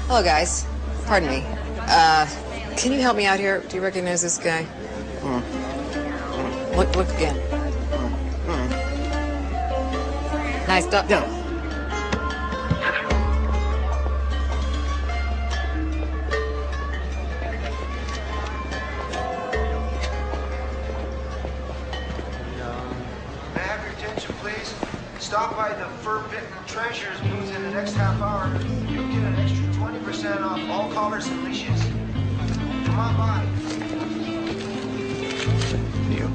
Hello, guys. Pardon me. Can you help me out here? Do you recognize this guy? Look again. Nice dog. No. May I have your attention, please? Stop by the Forbidden Treasures booth in the next half hour. You'll get an extra 20% off all collars and leashes. Come on by. You.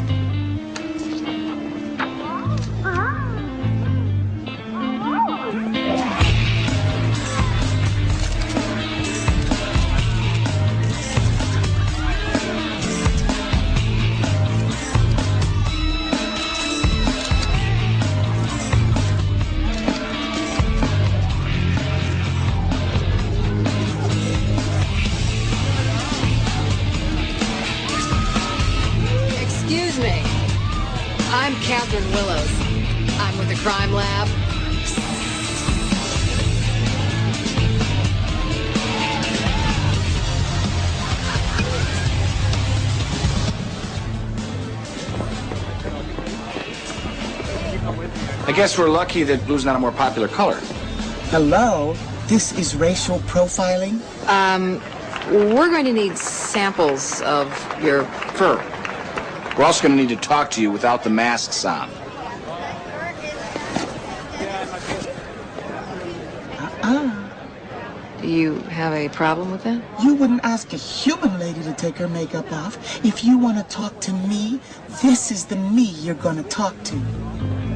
Excuse me. I'm Catherine Willows. I'm with the Crime Lab. I guess we're lucky that blue's not a more popular color. Hello? This is racial profiling? We're going to need samples of your fur. We're also going to need to talk to you without the masks on. Do you have a problem with that? You wouldn't ask a human lady to take her makeup off. If you want to talk to me, this is the me you're going to talk to.